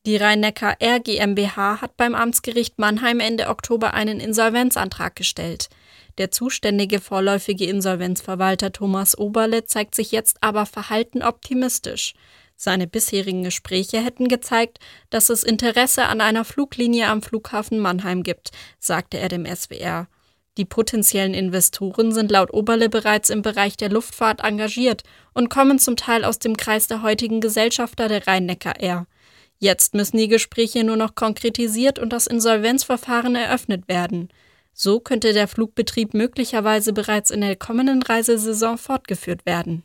Die Rhein-Neckar-Air GmbH hat beim Amtsgericht Mannheim Ende Oktober einen Insolvenzantrag gestellt. Der zuständige vorläufige Insolvenzverwalter Thomas Oberle zeigt sich jetzt aber verhalten optimistisch. Seine bisherigen Gespräche hätten gezeigt, dass es Interesse an einer Fluglinie am Flughafen Mannheim gibt, sagte er dem SWR. Die potenziellen Investoren sind laut Oberle bereits im Bereich der Luftfahrt engagiert und kommen zum Teil aus dem Kreis der heutigen Gesellschafter der Rhein-Neckar-Air. Jetzt müssen die Gespräche nur noch konkretisiert und das Insolvenzverfahren eröffnet werden. So könnte der Flugbetrieb möglicherweise bereits in der kommenden Reisesaison fortgeführt werden.